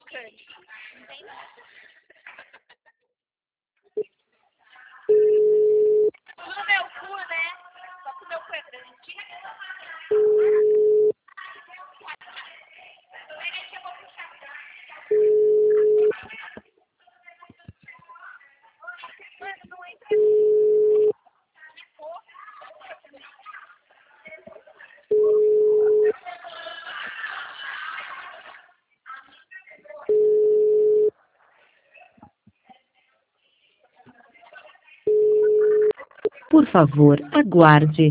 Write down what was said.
crocante. Entende? No meu cu, né? Só que o meu cu é grande. Peraí que eu vou puxar. Mano, não entra. Por favor, aguarde.